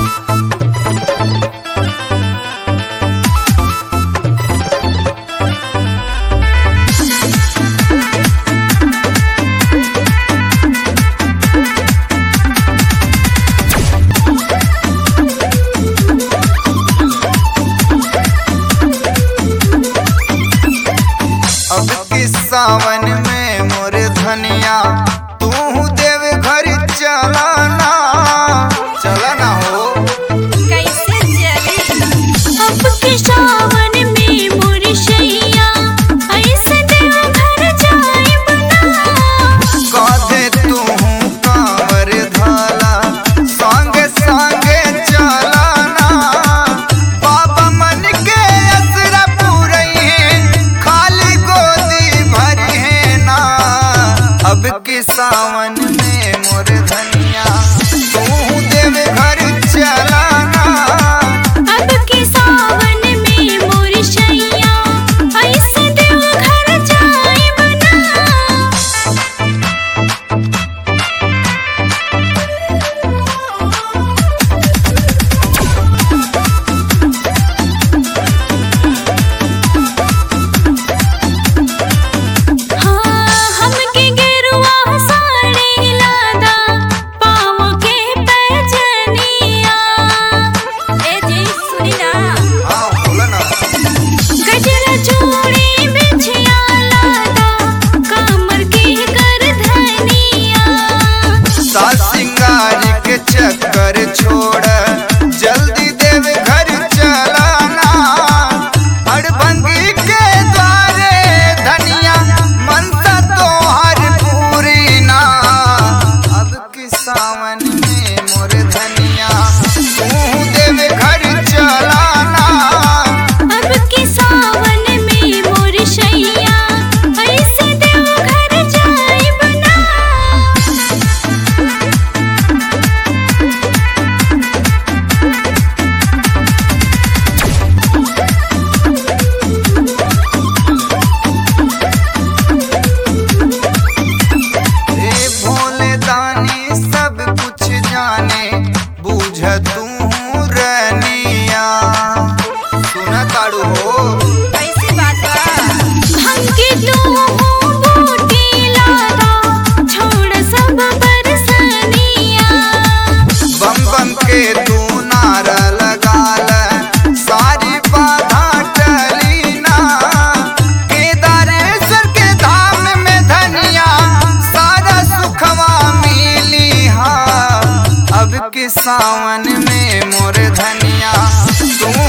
अब किस सावन में मोर धनिया तू देव घर चलाना चलाना हो। कैसे चले अब के सावन में मोर शैया ऐसे देव घर जाए बना। कांधे तू कांवर धाला संगे संगे चलाना। बाबा मन के असरा पूरई है खाली गोदी भरी है ना। अब के सावन में मोर धनिया तू देव घर चलाना। अब के सावन में मोर शैया ऐसे देव घर जाए बना। हाँ हमके गेरुआ साड़ी लादा पाँव के पैजनिया। ए जी सुनी ना। हाँ बोला ना। गजरा चूड़ी बिछिया लादा कामर की करधनिया। सात सिंगार के चक्कर छोड़ जल्दी देव घर चलाना। हड़बंगी के द्वारे धनिया मनसा तोहर पूरी ना। अब के सावन में मोर धनिया तू देव घर चलाना। अब के सावन में मोर शैया ऐसे देव घर जाए बना। हे भोले दानी सब कुछ जाने बूझ तू रनिया। सुना ताड़ू हो। कैसी बात बा। हमके तू बूटी लादा छोड़ सब बरसनिया। बम बम के तू नारा लगा ल सारी बाधा टली ना। केदारेश्वर के धाम में धनिया सारा सुखवा मिली हा। अब के सावन में मोर धनिया तू